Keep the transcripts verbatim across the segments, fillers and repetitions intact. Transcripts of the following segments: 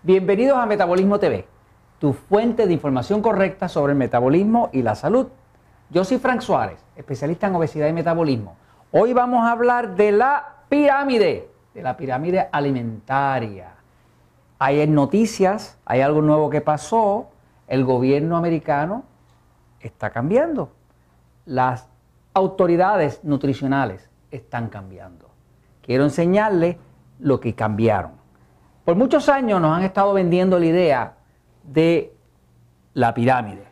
Bienvenidos a Metabolismo T V, tu fuente de información correcta sobre el metabolismo y la salud. Yo soy Frank Suárez, especialista en obesidad y metabolismo. Hoy vamos a hablar de la pirámide, de la pirámide alimentaria. Hay noticias, hay algo nuevo que pasó, el gobierno americano está cambiando, las autoridades nutricionales están cambiando. Quiero enseñarles lo que cambiaron. Por muchos años nos han estado vendiendo la idea de la pirámide.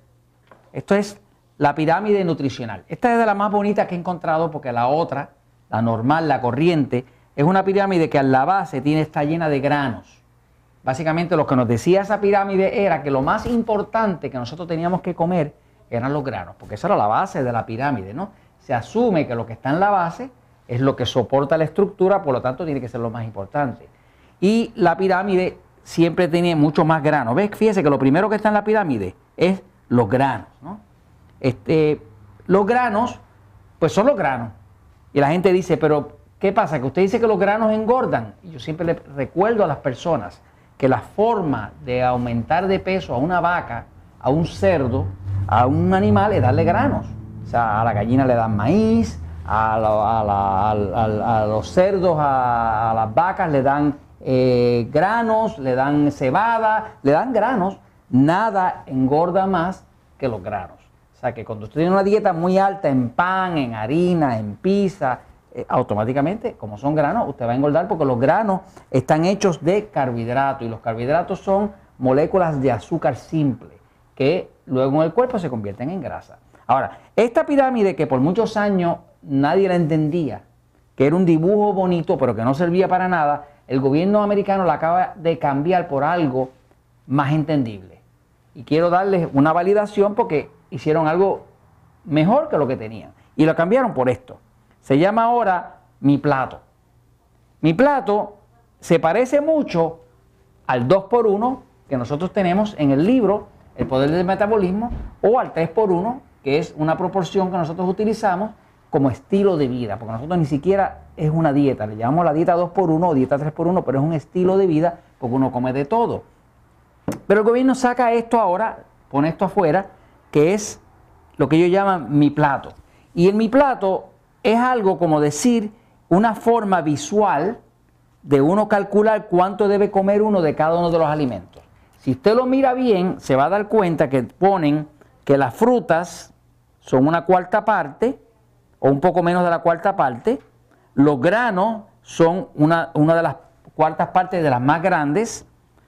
Esto es la pirámide nutricional. Esta es de las más bonitas que he encontrado porque la otra, la normal, la corriente, es una pirámide que a la base tiene, está llena de granos. Básicamente lo que nos decía esa pirámide era que lo más importante que nosotros teníamos que comer eran los granos, porque esa era la base de la pirámide, ¿no? Se asume que lo que está en la base es lo que soporta la estructura, por lo tanto tiene que ser lo más importante. Y la pirámide siempre tiene mucho más granos. ¿Ves? Fíjese que lo primero que está en la pirámide es los granos, ¿no? Este, los granos, pues son los granos. Y la gente dice, pero ¿qué pasa? Que usted dice que los granos engordan. Y yo siempre le recuerdo a las personas que la forma de aumentar de peso a una vaca, a un cerdo, a un animal es darle granos. O sea, a la gallina le dan maíz, a, la, a, la, a, a, a los cerdos, a, a las vacas le dan Eh, granos, le dan cebada, le dan granos. Nada engorda más que los granos. O sea que cuando usted tiene una dieta muy alta en pan, en harina, en pizza, eh, automáticamente, como son granos, usted va a engordar porque los granos están hechos de carbohidratos y los carbohidratos son moléculas de azúcar simple que luego en el cuerpo se convierten en grasa. Ahora, esta pirámide que por muchos años nadie la entendía, que era un dibujo bonito pero que no servía para nada, el gobierno americano la acaba de cambiar por algo más entendible. Y quiero darles una validación porque hicieron algo mejor que lo que tenían. Y lo cambiaron por esto. Se llama ahora Mi Plato. Mi Plato se parece mucho al dos por uno que nosotros tenemos en el libro El Poder del Metabolismo o al tres por uno, que es una proporción que nosotros utilizamos como estilo de vida, porque nosotros ni siquiera es una dieta, le llamamos la dieta dos por uno o dieta tres por uno, pero es un estilo de vida porque uno come de todo. Pero el gobierno saca esto ahora, pone esto afuera, que es lo que ellos llaman Mi Plato. Y el Mi Plato es algo como decir una forma visual de uno calcular cuánto debe comer uno de cada uno de los alimentos. Si usted lo mira bien, se va a dar cuenta que ponen que las frutas son una cuarta parte, o un poco menos de la cuarta parte. Los granos son una, una de las cuartas partes de las más grandes.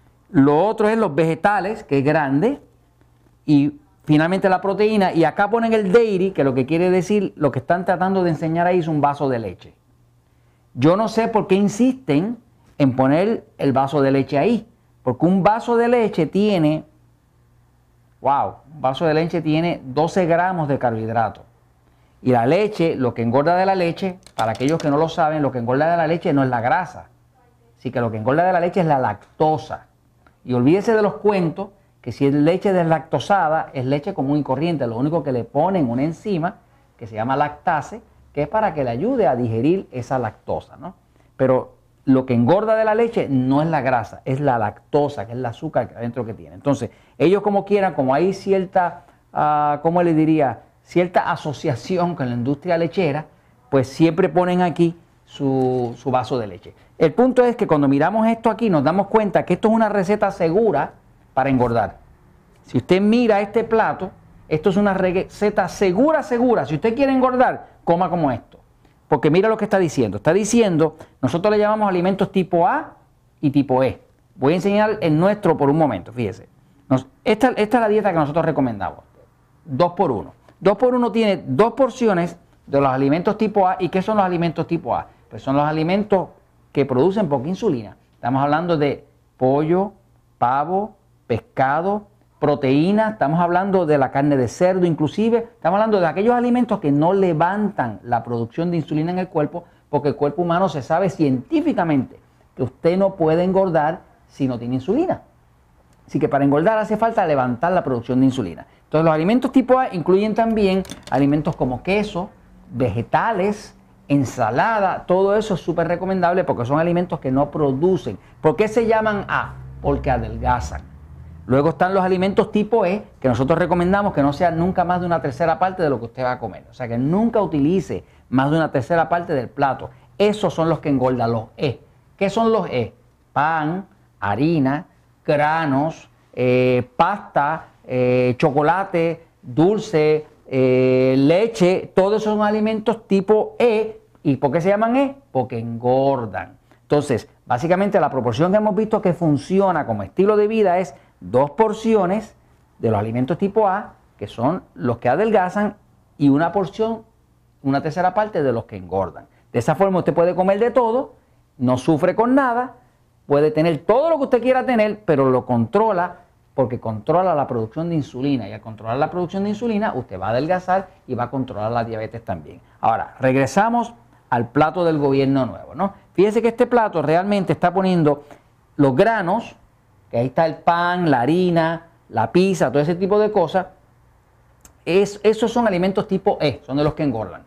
Lo otro es los vegetales, que es grande. Y finalmente la proteína. Y acá ponen el dairy, que lo que quiere decir, lo que están tratando de enseñar ahí es un vaso de leche. Yo no sé por qué insisten en poner el vaso de leche ahí. Porque un vaso de leche tiene, wow, un vaso de leche tiene doce gramos de carbohidratos. Y la leche, lo que engorda de la leche, para aquellos que no lo saben, lo que engorda de la leche no es la grasa. Así que lo que engorda de la leche es la lactosa. Y olvídese de los cuentos, que si es leche deslactosada, es leche común y corriente. Lo único que le ponen una enzima, que se llama lactase, que es para que le ayude a digerir esa lactosa, ¿no? Pero lo que engorda de la leche no es la grasa, es la lactosa, que es el azúcar que adentro que tiene. Entonces, ellos como quieran, como hay cierta, uh, ¿cómo le diría?, cierta asociación con la industria lechera, pues siempre ponen aquí su, su vaso de leche. El punto es que cuando miramos esto aquí nos damos cuenta que esto es una receta segura para engordar. Si usted mira este plato, esto es una receta segura, segura. Si usted quiere engordar, coma como esto. Porque mira lo que está diciendo. Está diciendo, nosotros le llamamos alimentos tipo A y tipo E. Voy a enseñar el nuestro por un momento, fíjese. Nos, esta, esta es la dieta que nosotros recomendamos. dos por uno. dos por uno tiene dos porciones de los alimentos tipo A. ¿Y qué son los alimentos tipo A? Pues son los alimentos que producen poca insulina. Estamos hablando de pollo, pavo, pescado, proteína. Estamos hablando de la carne de cerdo inclusive. Estamos hablando de aquellos alimentos que no levantan la producción de insulina en el cuerpo, porque el cuerpo humano se sabe científicamente que usted no puede engordar si no tiene insulina. Así que para engordar hace falta levantar la producción de insulina. Entonces los alimentos tipo A incluyen también alimentos como queso, vegetales, ensalada, todo eso es súper recomendable porque son alimentos que no producen. ¿Por qué se llaman A? porque adelgazan. Luego están los alimentos tipo E, que nosotros recomendamos que no sean nunca más de una tercera parte de lo que usted va a comer. O sea, que nunca utilice más de una tercera parte del plato. Esos son los que engordan, los E. ¿Qué son los E? Pan, harina, granos, eh, pasta, eh, chocolate, dulce, eh, leche. Todos son alimentos tipo E. ¿Y por qué se llaman E? Porque engordan. Entonces, básicamente la proporción que hemos visto que funciona como estilo de vida es dos porciones de los alimentos tipo A, que son los que adelgazan, y una porción, una tercera parte de los que engordan. De esa forma usted puede comer de todo, no sufre con nada, puede tener todo lo que usted quiera tener, pero lo controla porque controla la producción de insulina, y al controlar la producción de insulina usted va a adelgazar y va a controlar la diabetes también. Ahora, regresamos al plato del gobierno nuevo, ¿no? Fíjese que este plato realmente está poniendo los granos, que ahí está el pan, la harina, la pizza, todo ese tipo de cosas. Es, esos son alimentos tipo E, son de los que engordan.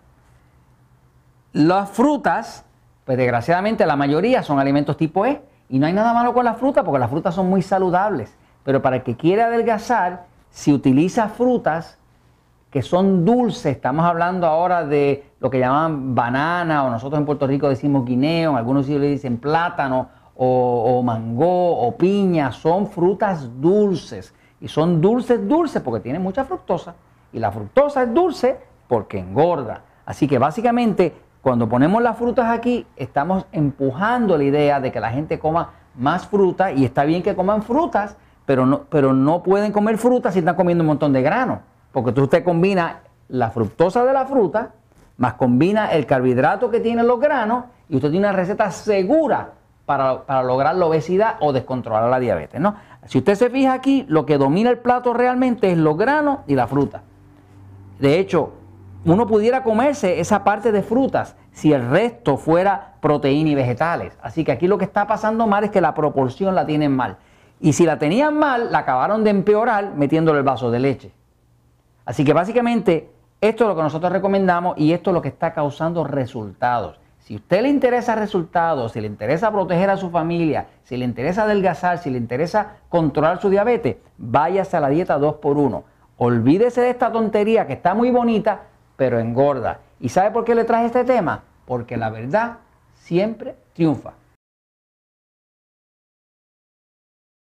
Las frutas, pues desgraciadamente la mayoría son alimentos tipo E, y no hay nada malo con las frutas porque las frutas son muy saludables. Pero para el que quiere adelgazar, si utiliza frutas que son dulces, estamos hablando ahora de lo que llaman banana, o nosotros en Puerto Rico decimos guineo, en algunos sitios le dicen plátano, o, o mango, o piña, son frutas dulces. Y son dulces, dulces porque tienen mucha fructosa. Y la fructosa es dulce porque engorda. Así que básicamente, cuando ponemos las frutas aquí, estamos empujando la idea de que la gente coma más fruta, y está bien que coman frutas, pero no, pero no pueden comer frutas si están comiendo un montón de grano. Porque entonces usted combina la fructosa de la fruta, más combina el carbohidrato que tienen los granos, y usted tiene una receta segura para, para lograr la obesidad o descontrolar la diabetes, ¿no? Si usted se fija aquí, lo que domina el plato realmente es los granos y la fruta. De hecho, uno pudiera comerse esa parte de frutas si el resto fuera proteína y vegetales. Así que aquí lo que está pasando mal es que la proporción la tienen mal. Y si la tenían mal, la acabaron de empeorar metiéndole el vaso de leche. Así que básicamente esto es lo que nosotros recomendamos, y esto es lo que está causando resultados. Si a usted le interesa resultados, si le interesa proteger a su familia, si le interesa adelgazar, si le interesa controlar su diabetes, váyase a la dieta dos por uno. Olvídese de esta tontería que está muy bonita, pero engorda. ¿Y sabe por qué le traje este tema? Porque la verdad siempre triunfa.